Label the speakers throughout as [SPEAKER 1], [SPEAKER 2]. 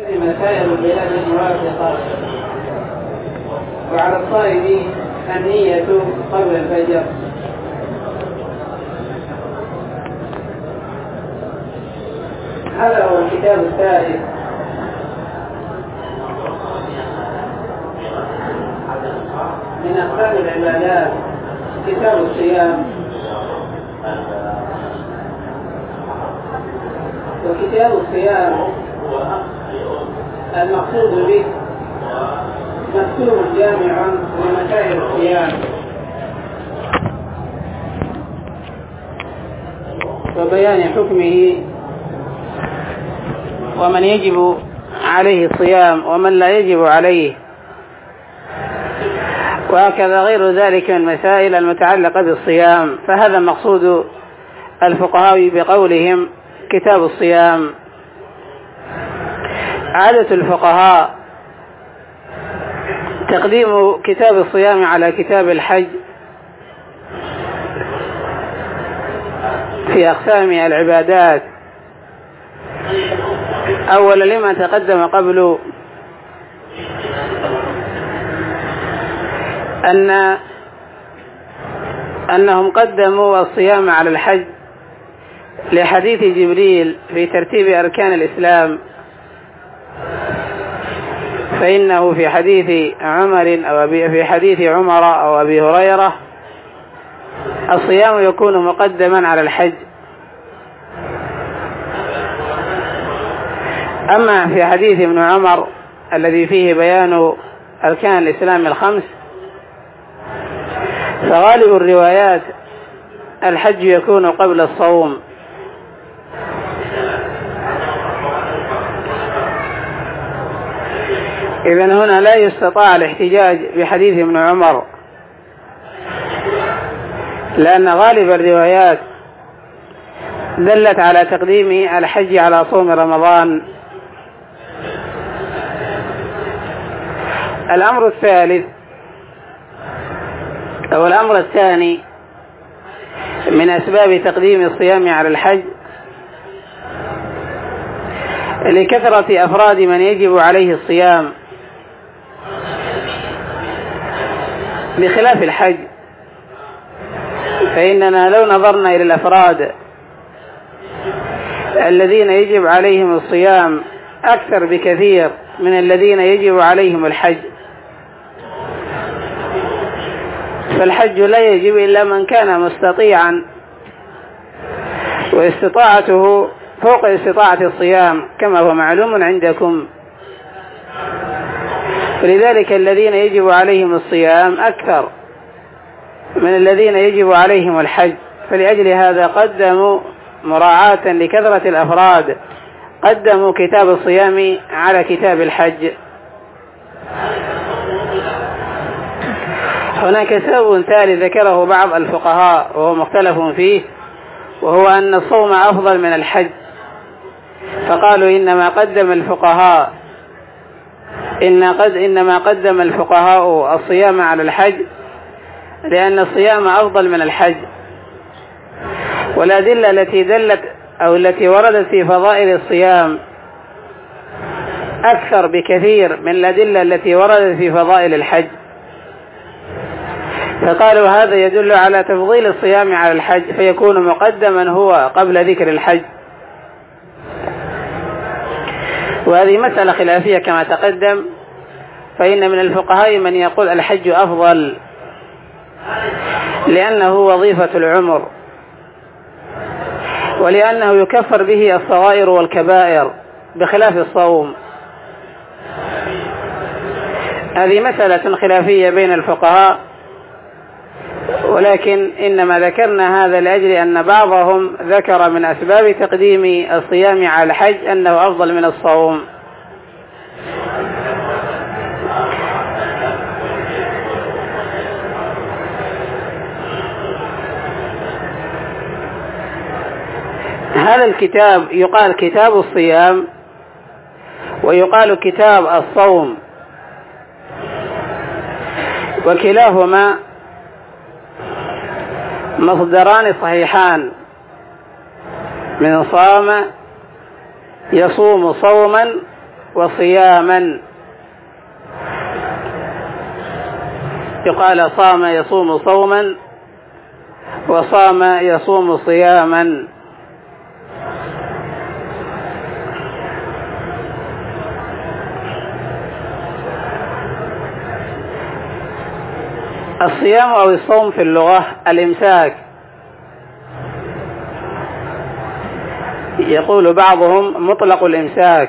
[SPEAKER 1] مسائل البلاد الموافقة. وعلى الصائم النية قبل الفجر. هذا هو الكتاب الثالث من أقسام العبادات، كتاب الصيام. وكتاب الصيام المقصود به مكتوب جامع لمسائل الصيام وبيان حكمه ومن يجب عليه الصيام ومن لا يجب عليه، وهكذا غير ذلك من المسائل المتعلقة بالصيام. فهذا مقصود الفقهاء بقولهم كتاب الصيام. عادة الفقهاء تقديم كتاب الصيام على كتاب الحج في أقسام العبادات، أولا لما تقدم قبل أنهم قدموا الصيام على الحج لحديث جبريل في ترتيب أركان الإسلام، فإنه في حديث عمر أو أبي هريرة الصيام يكون مقدما على الحج. أما في حديث ابن عمر الذي فيه بيان أركان الإسلام الخمس، فغالب الروايات الحج يكون قبل الصوم. إذن هنا لا يستطاع الاحتجاج بحديث ابن عمر، لأن غالب الروايات دلت على تقديم الحج على صوم رمضان. الأمر الثالث أو الأمر الثاني من أسباب تقديم الصيام على الحج لكثرة أفراد من يجب عليه الصيام، بخلاف الحج، فإننا لو نظرنا إلى الأفراد الذين يجب عليهم الصيام أكثر بكثير من الذين يجب عليهم الحج، فالحج لا يجب إلا من كان مستطيعا واستطاعته فوق استطاعة الصيام كما هو معلوم عندكم. فلذلك الذين يجب عليهم الصيام أكثر من الذين يجب عليهم الحج، فلأجل هذا قدموا مراعاة لكثرة الأفراد قدموا كتاب الصيام على كتاب الحج. هناك سبب ثالث ذكره بعض الفقهاء وهو مختلف فيه، وهو أن الصوم أفضل من الحج، فقالوا إنما قدم الفقهاء الصيام على الحج لأن الصيام أفضل من الحج، والأدلة التي دلت أو التي وردت في فضائل الصيام أكثر بكثير من الأدلة التي وردت في فضائل الحج، فقالوا هذا يدل على تفضيل الصيام على الحج، فيكون مقدما هو قبل ذكر الحج. وهذه مسألة خلافية كما تقدم، فإن من الفقهاء من يقول الحج أفضل لأنه وظيفة العمر، ولأنه يكفر به الصغائر والكبائر بخلاف الصوم. هذه مسألة خلافية بين الفقهاء، ولكن إنما ذكرنا هذا لأجل أن بعضهم ذكر من أسباب تقديم الصيام على الحج أنه أفضل من الصوم. هذا الكتاب يقال كتاب الصيام ويقال كتاب الصوم، وكلاهما مصدران صحيحان من صام يصوم صوما وصياما، يقال صام يصوم صوما وصام يصوم صياما. الصيام أو الصوم في اللغة الإمساك، يقول بعضهم مطلق الإمساك،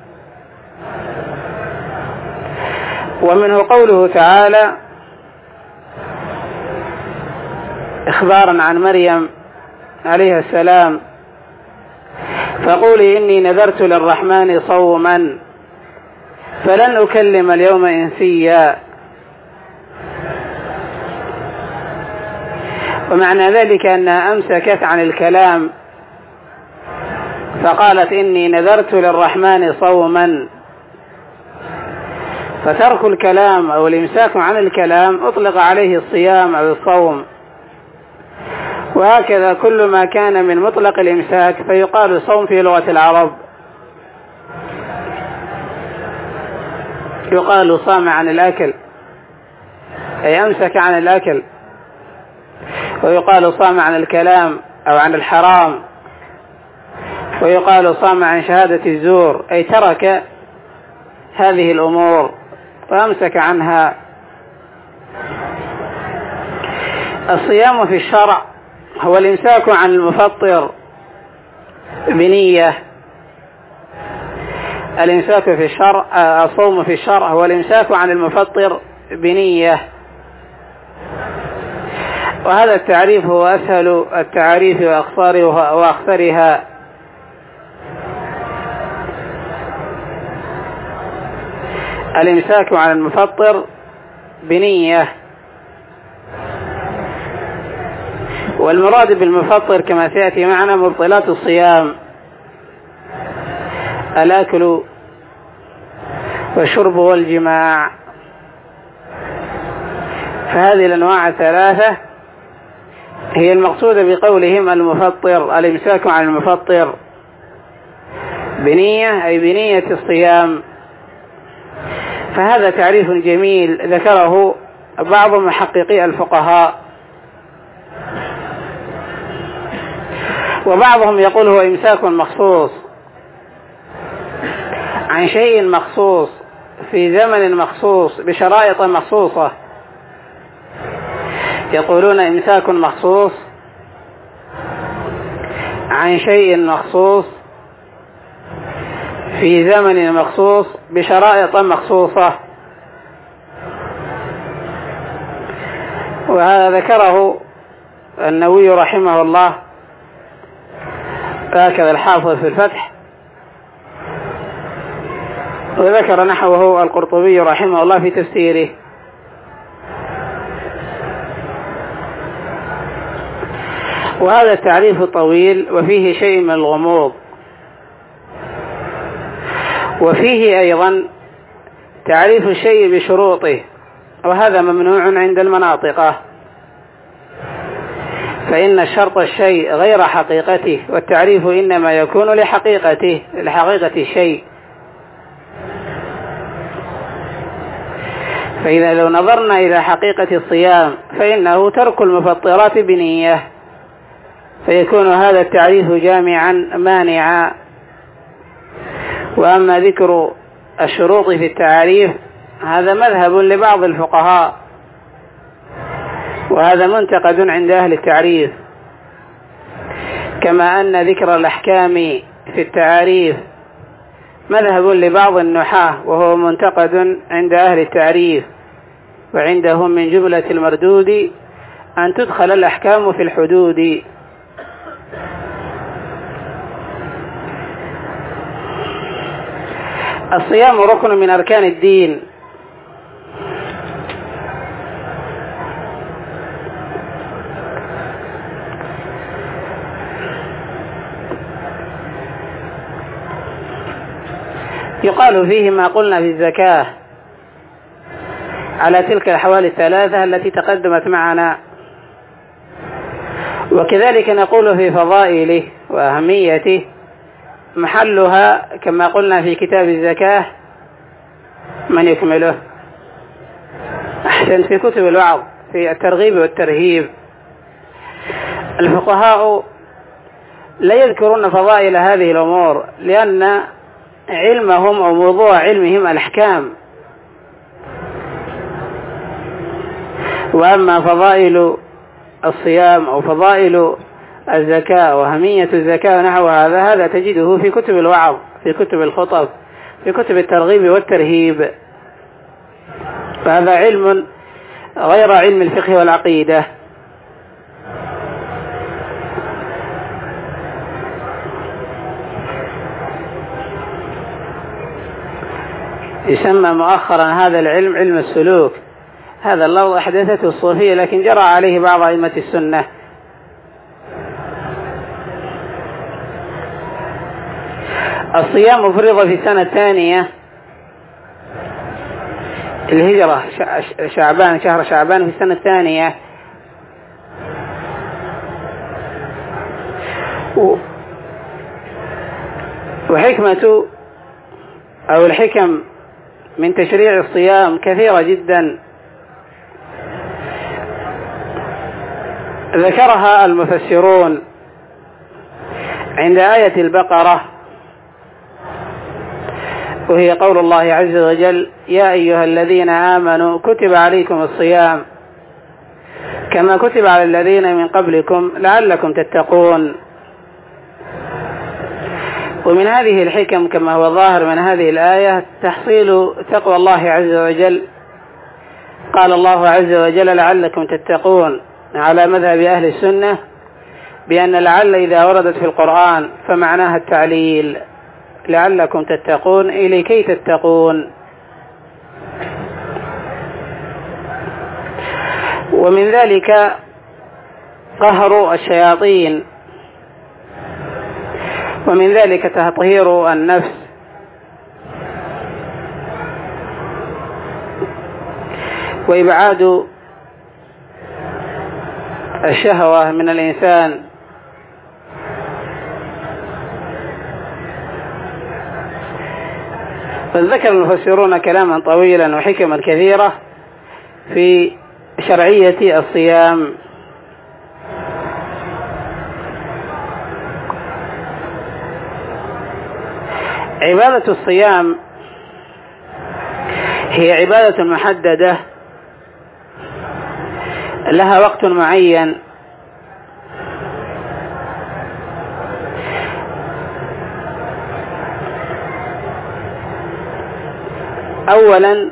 [SPEAKER 1] ومنه قوله تعالى إخبارا عن مريم عليه السلام: فقولي إني نذرت للرحمن صوما فلن أكلم اليوم إنسيا. ومعنى ذلك أنها أمسكت عن الكلام فقالت إني نذرت للرحمن صوما، فترك الكلام أو الإمساك عن الكلام أطلق عليه الصيام أو الصوم. وهكذا كل ما كان من مطلق الإمساك فيقال صوم في لغة العرب، يقال صام عن الأكل أي أمسك عن الأكل، ويقال صام عن الكلام أو عن الحرام، ويقال صام عن شهادة الزور أي ترك هذه الأمور وأمسك عنها. الصيام في الشرع هو الإمساك عن المفطر بنية. الإمساك في الشرع، الصوم في الشرع هو الإمساك عن المفطر بنية، وهذا التعريف هو أسهل التعريف وأختصرها. الإمساك عن المفطر بنية، والمراد بالمفطر كما سيأتي معنا مبطلات الصيام: الأكل والشرب والجماع. فهذه الأنواع الثلاثة هي المقصودة بقولهم المفطر، الإمساك عن المفطر بنية أي بنية الصيام. فهذا تعريف جميل ذكره بعض محققي الفقهاء، وبعضهم يقول هو إمساك مخصوص عن شيء مخصوص في زمن مخصوص بشرائط مخصوصة. يقولون إمساك مخصوص عن شيء مخصوص في زمن مخصوص بشرائط مخصوصة. وهذا ذكره النووي رحمه الله، هكذا الحافظ في الفتح، وذكر نحوه القرطبي رحمه الله في تفسيره. وهذا التعريف طويل وفيه شيء من الغموض، وفيه أيضا تعريف الشيء بشروطه، وهذا ممنوع عند المناطقة، فإن شرط الشيء غير حقيقته، والتعريف إنما يكون لحقيقة الشيء. فإذا لو نظرنا إلى حقيقة الصيام فإنه ترك المفطرات بنية، فيكون هذا التعريف جامعا مانعا. وأما ذكر الشروط في التعريف هذا مذهب لبعض الفقهاء، وهذا منتقد عند أهل التعريف، كما أن ذكر الأحكام في التعريف مذهب لبعض النحاة وهو منتقد عند أهل التعريف. وعندهم من جملة المردود أن تدخل الأحكام في الحدود. الصيام ركن من أركان الدين، يقال فيه ما قلنا في الزكاة على تلك الأحوال الثلاثة التي تقدمت معنا، وكذلك نقول في فضائله وأهميته محلها كما قلنا في كتاب الزكاة من يكمله؟ أحسن، في كتب الوعظ في الترغيب والترهيب. الفقهاء لا يذكرون فضائل هذه الأمور لأن علمهم أو موضوع علمهم الأحكام، وأما فضائل الصيام أو فضائل الزكاة وأهمية الزكاة ونحو هذا تجده في كتب الوعظ، في كتب الخطب، في كتب الترغيب والترهيب. فهذا علم غير علم الفقه والعقيدة. يسمى مؤخرا هذا العلم علم السلوك. هذا اللفظ أحدثته الصوفية لكن جرى عليه بعض أئمة السنة. الصيام فرض في السنة الثانية الهجرة، شعبان، شهر شعبان في السنة الثانية. وحكمة أو الحكم من تشريع الصيام كثيرة جدا ذكرها المفسرون عند آية البقرة، وهي قول الله عز وجل: يا أيها الذين آمنوا كتب عليكم الصيام كما كتب على الذين من قبلكم لعلكم تتقون. ومن هذه الحكم كما هو ظاهر من هذه الآية تحصيل تقوى الله عز وجل. قال الله عز وجل: لعلكم تتقون، على مذهب أهل السنة بأن لعل إذا وردت في القرآن فمعناها التعليل، لعلكم تتقون أي لكي تتقون. ومن ذلك قهر الشياطين، ومن ذلك تطهير النفس، وإبعاد الشهوة من الإنسان. فذكر المفسرون كلاما طويلا وحكما كثيرة في شرعية الصيام. عبادة الصيام هي عبادة محددة لها وقت معين، أولا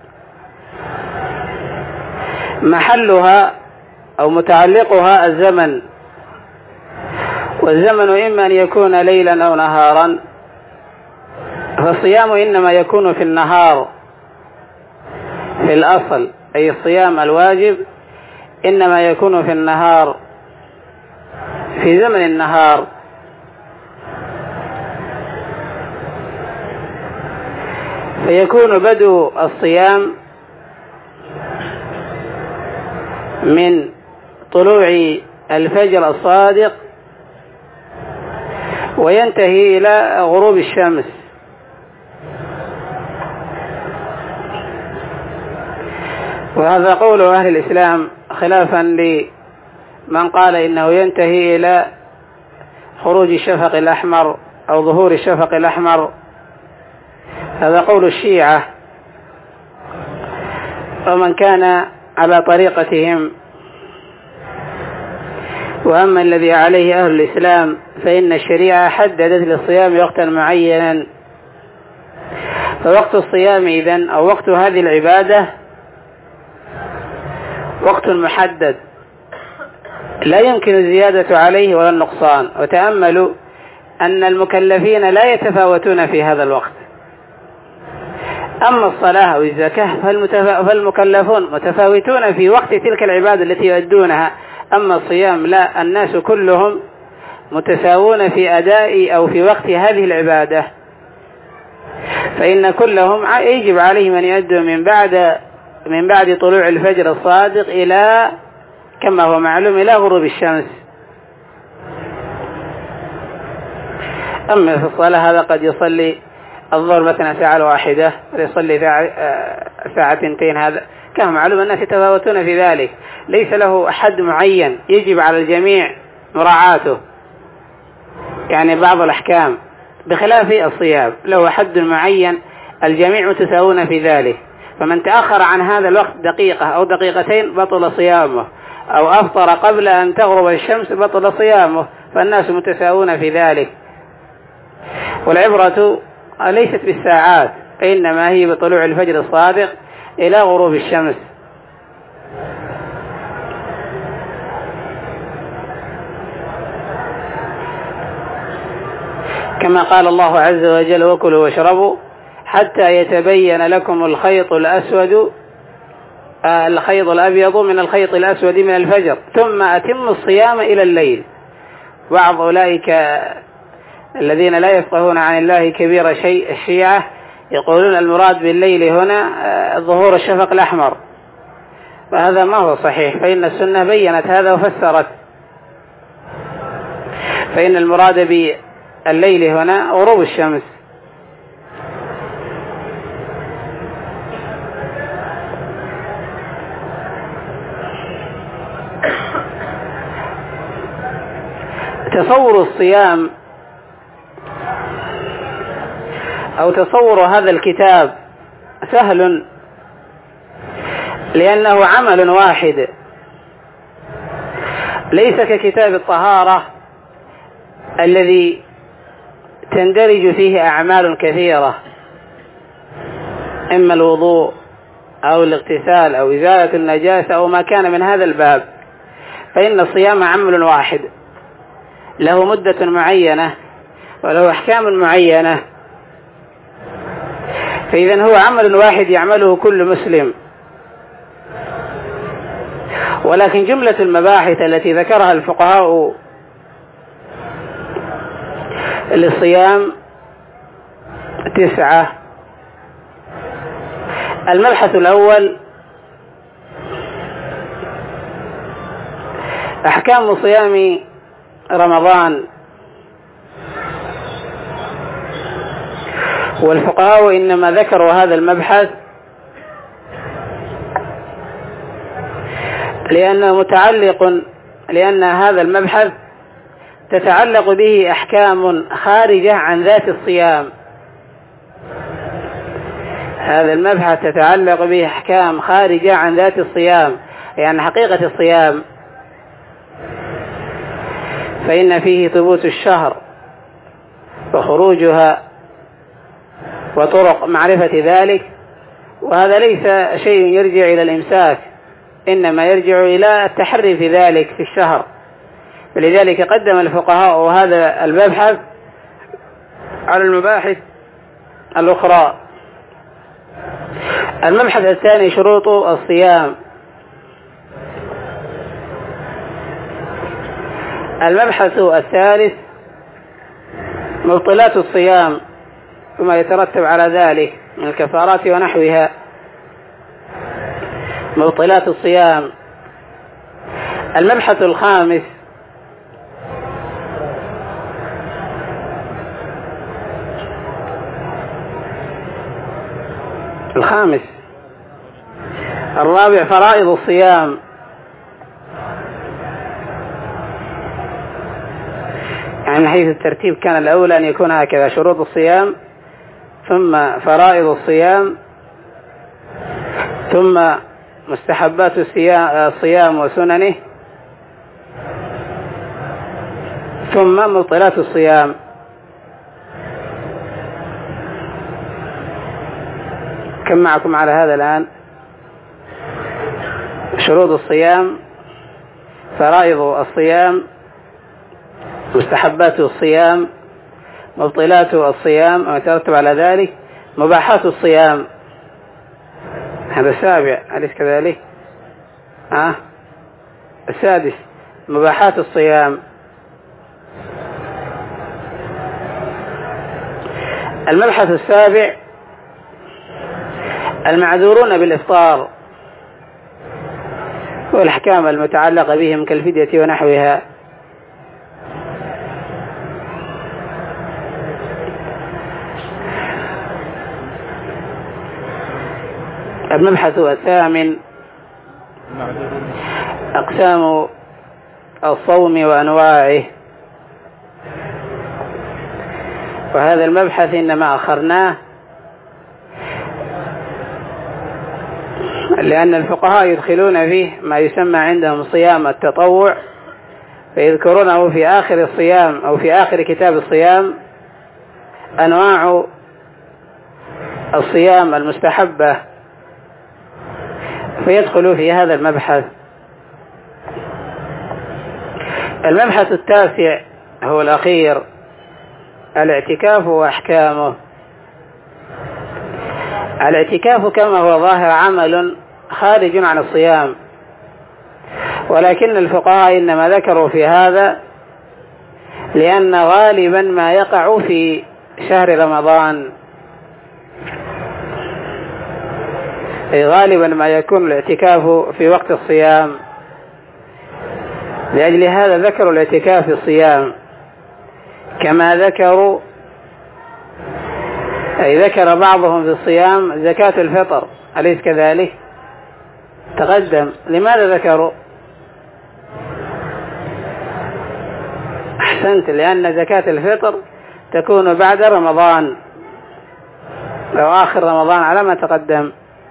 [SPEAKER 1] محلها أو متعلقها الزمن، والزمن إما أن يكون ليلا أو نهارا، فالصيام إنما يكون في النهار في الأصل، أي الصيام الواجب إنما يكون في النهار في زمن النهار. فيكون بدء الصيام من طلوع الفجر الصادق وينتهي إلى غروب الشمس. وهذا قول أهل الإسلام خلافا لمن قال إنه ينتهي إلى خروج الشفق الأحمر أو ظهور الشفق الأحمر، هذا قول الشيعة ومن كان على طريقتهم. وأما الذي عليه أهل الإسلام فإن الشريعة حددت للصيام وقتا معينا، فوقت الصيام إذن أو وقت هذه العبادة وقت محدد لا يمكن الزيادة عليه ولا النقصان. وتأملوا أن المكلفين لا يتفاوتون في هذا الوقت. أما الصلاة أو الزكاة فالمكلفون متفاوتون في وقت تلك العبادة التي يؤدونها. أما الصيام لا، الناس كلهم متساوون في أداء أو في وقت هذه العبادة، فإن كلهم يجب عليهم أن يؤدوا من بعد طلوع الفجر الصادق إلى كما هو معلوم إلى غروب الشمس. أما في الصلاة هذا قد يصلي الظهر مثلا ساعة واحدة، يصلي ساعة 2، هذا كما معلوم الناس يتفاوتون في ذلك، ليس له حد معين يجب على الجميع مراعاته، يعني بعض الأحكام بخلاف الصيام له حد معين الجميع متساوون في ذلك، فمن تأخر عن هذا الوقت دقيقة أو دقيقتين بطل صيامه، أو أفطر قبل أن تغرب الشمس بطل صيامه، فالناس متساوون في ذلك. والعبرة ليست بالساعات، إنما هي بطلوع الفجر الصادق إلى غروب الشمس. كما قال الله عز وجل: وكلوا واشربوا حتى يتبين لكم الخيط الأبيض من الخيط الأسود من الفجر ثم أتموا الصيام إلى الليل. بعض أولئك الذين لا يفقهون عن الله كبير شيء الشيعة يقولون المراد بالليل هنا ظهور الشفق الأحمر، فهذا ما هو صحيح، فإن السنة بيّنت هذا وفسرت، فإن المراد بالليل هنا غروب الشمس. تصور الصيام أو تصور هذا الكتاب سهل، لأنه عمل واحد، ليس ككتاب الطهارة الذي تندرج فيه أعمال كثيرة، إما الوضوء أو الاغتسال أو إزالة النجاسة أو ما كان من هذا الباب. فإن الصيام عمل واحد له مدة معينة وله أحكام معينة، فإذا هو عمل واحد يعمله كل مسلم. ولكن جملة المباحث التي ذكرها الفقهاء للصيام 9. المبحث الأول: أحكام صيام رمضان. والفقهاء إنما ذكروا هذا المبحث لأن هذا المبحث تتعلق به أحكام خارجة عن ذات الصيام. هذا المبحث تتعلق به أحكام خارجة عن ذات الصيام، يعني حقيقة الصيام، فإن فيه ثبوت الشهر وخروجها وطرق معرفة ذلك، وهذا ليس شيء يرجع إلى الإمساك، إنما يرجع إلى التحري في ذلك في الشهر. فلذلك قدم الفقهاء هذا المبحث على المباحث الأخرى. المبحث الثاني: شروط الصيام. المبحث الثالث: مبطلات الصيام وما يترتب على ذلك من الكفارات ونحوها. مبطلات الصيام. المبحث الخامس: الرابع: فرائض الصيام. يعني من حيث الترتيب كان الأولى أن يكون هكذا: شروط الصيام، ثم فرائض الصيام، ثم مستحبات الصيام وسننه، ثم مبطلات الصيام. كم معكم على هذا الآن؟ شروط الصيام، فرائض الصيام، مستحبات الصيام، مبطلات الصيام وما يترتب على ذلك، مباحات الصيام. هذا السابع، أليس كذلك؟ السادس: مباحات الصيام. المبحث السابع: المعذورون بالإفطار والأحكام المتعلقة بهم كالفدية ونحوها. المبحث الثامن أقسام الصوم وأنواعه. وهذا المبحث إنما أخرناه لأن الفقهاء يدخلون فيه ما يسمى عندهم صيام التطوع، فيذكرونه في آخر الصيام أو في آخر كتاب الصيام أنواع الصيام المستحبة، فيدخل في هذا المبحث. المبحث التاسع هو الأخير، الاعتكاف وأحكامه. الاعتكاف كما هو ظاهر عمل خارج عن الصيام، ولكن الفقهاء إنما ذكروا في هذا لأن غالبا ما يقع في شهر رمضان، أي غالبا ما يكون الاعتكاف في وقت الصيام، لأجل هذا ذكروا الاعتكاف في الصيام، كما ذكروا أي ذكر بعضهم في الصيام زكاة الفطر، أليس كذلك؟ تقدم. لماذا ذكروا؟ أحسنت، لأن زكاة الفطر تكون بعد رمضان أو آخر رمضان على ما تقدم.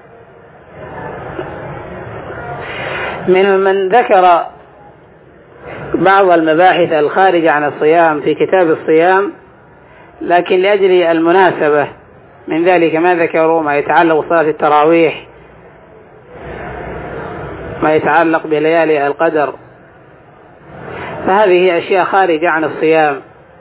[SPEAKER 1] من ذكر بعض المباحث الخارجة عن الصيام في كتاب الصيام، لكن لأجل المناسبة من ذلك ما ذكروا ما يتعلق بصلاة التراويح، ما يتعلق بليالي القدر، فهذه أشياء خارجة عن الصيام.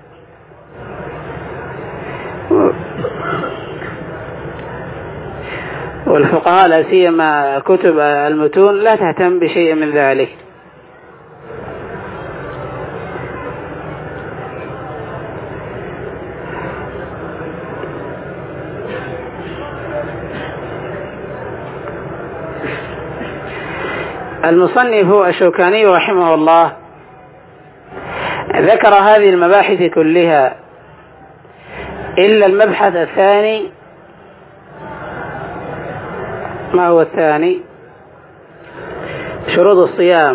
[SPEAKER 1] والفقهاء لا سيما كتب المتون لا تهتم بشيء من ذلك. المصنف الشوكاني رحمه الله ذكر هذه المباحث كلها إلا المبحث الثاني. ما هو الثاني؟ شروط الصيام.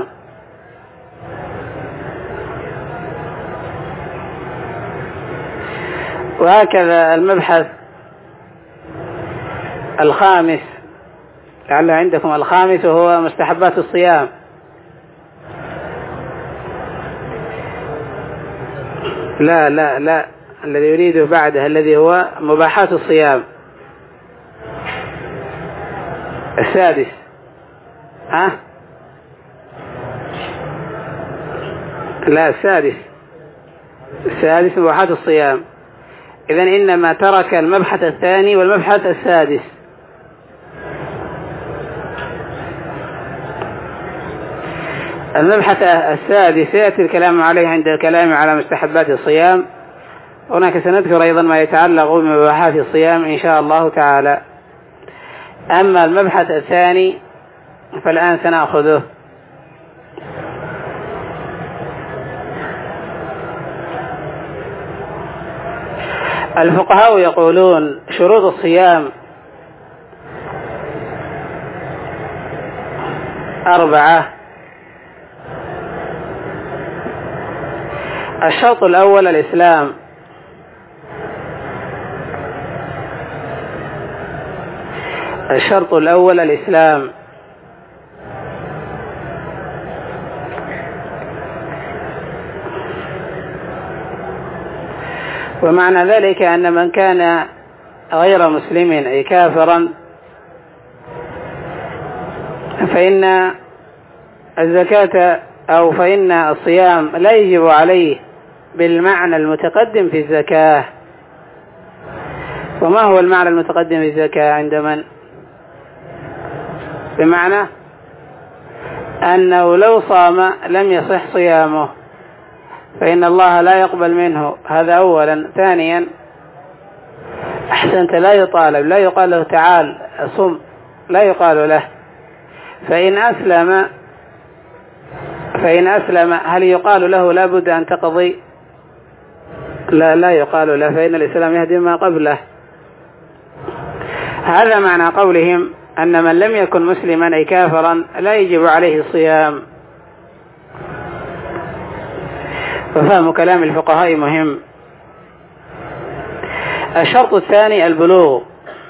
[SPEAKER 1] وهكذا المبحث الخامس، لعل عندكم الخامس وهو مستحبات الصيام. لا لا لا، الذي يريده بعده الذي هو مباحات الصيام. السادس. لا، السادس مباحات الصيام. إذن إنما ترك المبحث الثاني والمبحث السادس. المبحث السادس يأتي الكلام عليه عند الكلام على مستحبات الصيام. هناك سنذكر أيضا ما يتعلق بمباحات الصيام إن شاء الله تعالى. أما المبحث الثاني فالآن سنأخذه. الفقهاء يقولون شروط الصيام 4. الشرط الأول الإسلام. الشرط الأول الإسلام. ومعنى ذلك أن من كان غير مسلم أي كافرا فإن الزكاة أو فإن الصيام لا يجب عليه بالمعنى المتقدم في الزكاة. وما هو المعنى المتقدم في الزكاة عند من؟ بمعنى أنه لو صام لم يصح صيامه، فإن الله لا يقبل منه. هذا أولا. ثانيا أحسنت، لا يطالب، لا يقال له تعال صم، لا يقال له. فإن أسلم هل يقال له لا بد أن تقضي؟ لا يقال له، فإن الإسلام يهدم ما قبله. هذا معنى قولهم أن من لم يكن مسلما أي كافرا لا يجب عليه الصيام. ففهم كلام الفقهاء مهم. الشرط الثاني البلوغ.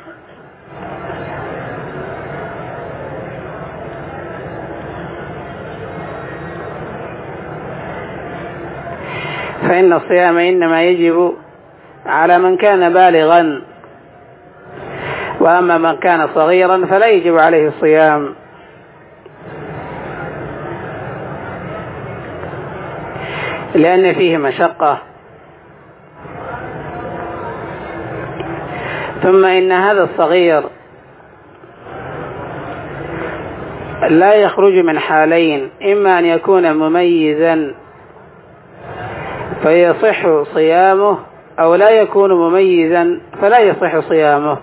[SPEAKER 1] فإن الصيام إنما يجب على من كان بالغا، وأما من كان صغيرا فلا يجب عليه الصيام. لأن فيه مشقة. ثم إن هذا الصغير لا يخرج من حالين: إما أن يكون مميزا فيصح صيامه، أو لا يكون مميزا فلا يصح صيامه.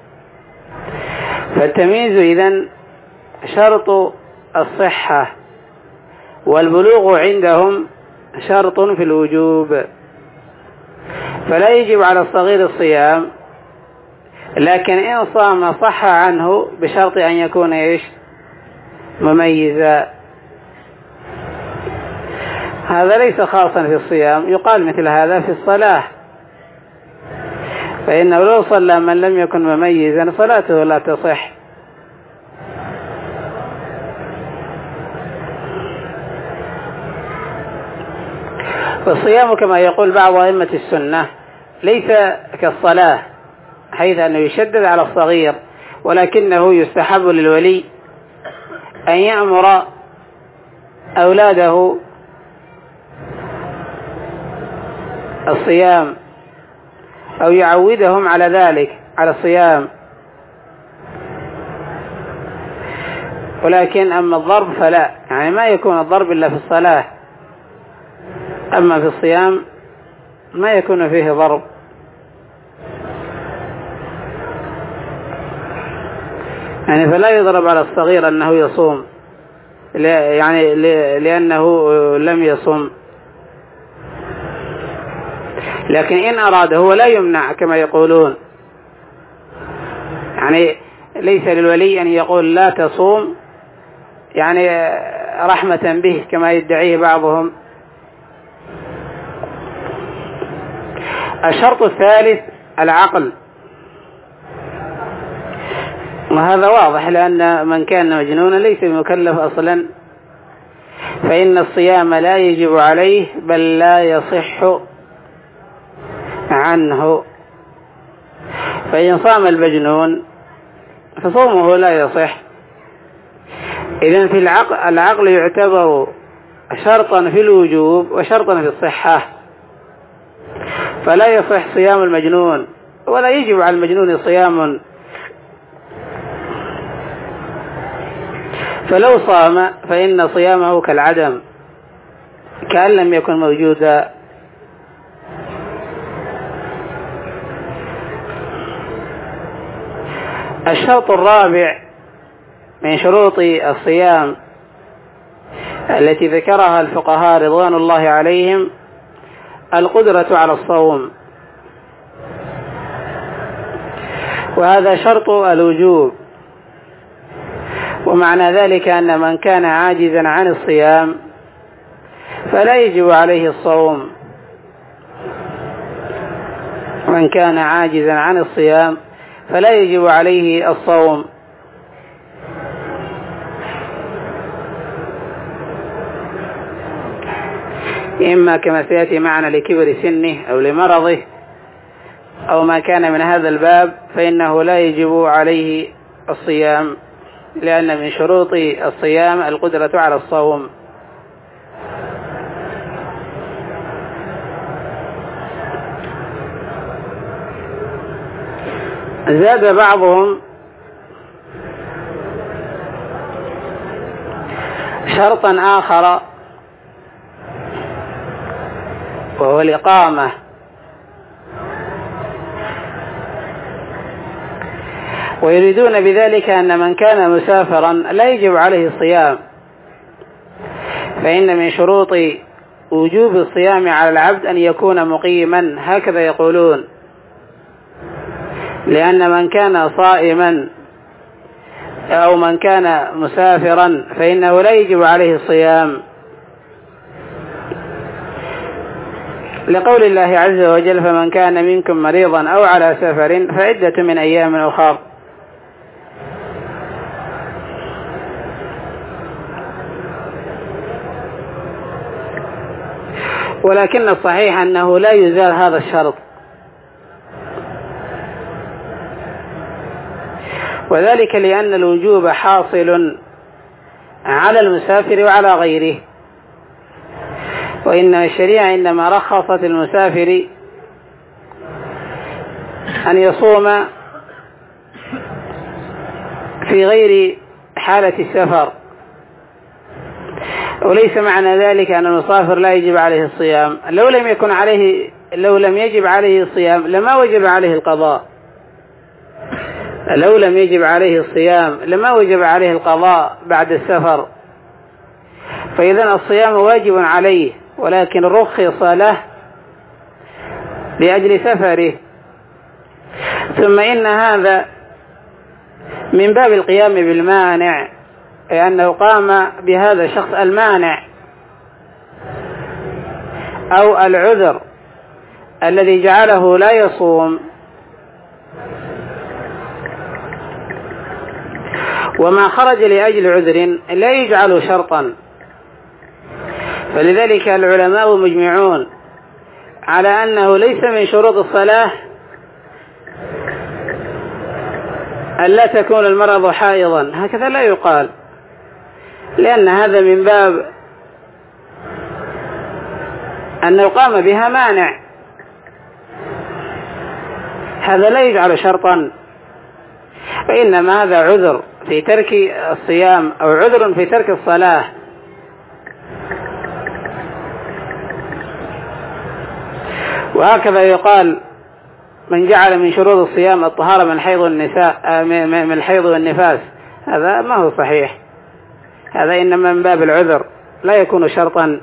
[SPEAKER 1] فالتمييز إذن شرط الصحة، والبلوغ عندهم شرط في الوجوب. فلا يجب على الصغير الصيام، لكن إن صام صح عنه بشرط أن يكون مميزا. هذا ليس خاصا في الصيام، يقال مثل هذا في الصلاة، فإنه لو صلى من لم يكن مميزا صلاته لا تصح. والصيام كما يقول بعض أئمة السنة ليس كالصلاة، حيث أنه يشدد على الصغير، ولكنه يستحب للولي أن يأمر أولاده الصيام أو يعودهم على ذلك، على الصيام. ولكن أما الضرب فلا، يعني ما يكون الضرب إلا في الصلاة، أما في الصيام ما يكون فيه ضرب. يعني فلا يضرب على الصغير أنه يصوم، يعني لأنه لم يصوم. لكن إن أراد هو لا يمنع كما يقولون، يعني ليس للولي أن يقول لا تصوم يعني رحمة به كما يدعيه بعضهم. الشرط الثالث العقل، وهذا واضح لأن من كان مجنونا ليس بمكلف أصلا، فإن الصيام لا يجب عليه بل لا يصح عنه. فإن صام المجنون فصومه لا يصح. إذن في العقل يعتبر شرطا في الوجوب وشرطا في الصحة، فلا يصح صيام المجنون ولا يجب على المجنون صيام. فلو صام فإن صيامه كالعدم، كأن لم يكن موجودا. الشرط الرابع من شروط الصيام التي ذكرها الفقهاء رضوان الله عليهم القدرة على الصوم، وهذا شرط الوجوب. ومعنى ذلك أن من كان عاجزا عن الصيام فلا يجب عليه الصوم. من كان عاجزا عن الصيام فلا يجب عليه الصوم. إما كما سيأتي معنا لكبر سنه أو لمرضه أو ما كان من هذا الباب، فإنه لا يجب عليه الصيام، لأن من شروط الصيام القدرة على الصوم. زاد بعضهم شرطا آخر وهو الإقامة، ويريدون بذلك أن من كان مسافرا لا يجب عليه الصيام، فإن من شروط وجوب الصيام على العبد أن يكون مقيما، هكذا يقولون، لأن من كان صائما أو من كان مسافرا فإنه لا يجب عليه الصيام، لقول الله عز وجل: فمن كان منكم مريضا أو على سفر فعدة من أيام أخر. ولكن الصحيح أنه لا يزال هذا الشرط، وذلك لأن الوجوب حاصل على المسافر وعلى غيره، وإن الشريعة إنما رخصت المسافر أن يصوم في غير حالة السفر، وليس معنى ذلك أن المسافر لا يجب عليه الصيام. لو لم يجب عليه الصيام لما وجب عليه القضاء، لو لم يجب عليه الصيام لما وجب عليه القضاء بعد السفر، فإذن الصيام واجب عليه، ولكن رخص له لأجل سفره. ثم إن هذا من باب القيام بالمانع، لأنه قام بهذا الشخص المانع أو العذر الذي جعله لا يصوم. وما خرج لأجل عذر لا يجعل شرطا، فلذلك العلماء مجمعون على أنه ليس من شروط الصلاة ألا تكون المرأة حائضا، هكذا لا يقال، لأن هذا من باب أنه قام بها مانع، هذا لا يجعل شرطا، فإنما هذا عذر في ترك الصيام أو عذر في ترك الصلاة. وهكذا يقال: من جعل من شروط الصيام الطهارة من الحيض والنفاس، هذا ما هو صحيح، هذا إنما من باب العذر لا يكون شرطا.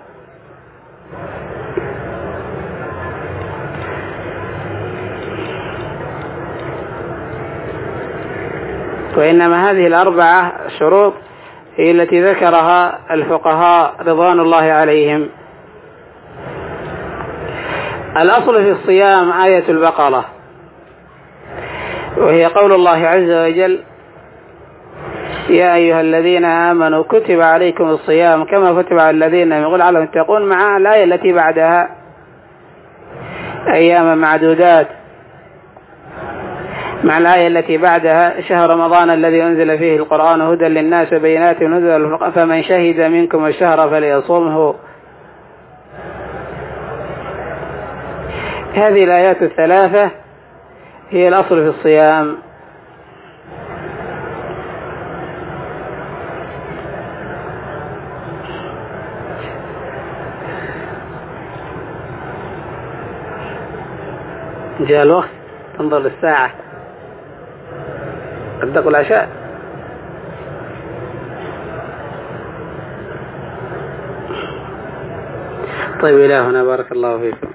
[SPEAKER 1] وإنما هذه الأربعة شروط هي التي ذكرها الفقهاء رضوان الله عليهم. الأصل في الصيام آية البقرة، وهي قول الله عز وجل: يا أيها الذين آمنوا كتب عليكم الصيام كما كتب على الذين من قبلكم لعلكم تتقون، مع الآية التي بعدها: أياما معدودات، مع الآية التي بعدها: شهر رمضان الذي أنزل فيه القرآن هدى للناس وبينات من الهدى والفرقان فمن شهد منكم الشهر فليصومه. هذه الآيات الثلاثة هي الأصل في الصيام. جاء الوقت، تنظر للساعة، أبدأ العشاء. طيب، إلى هنا، بارك الله فيكم.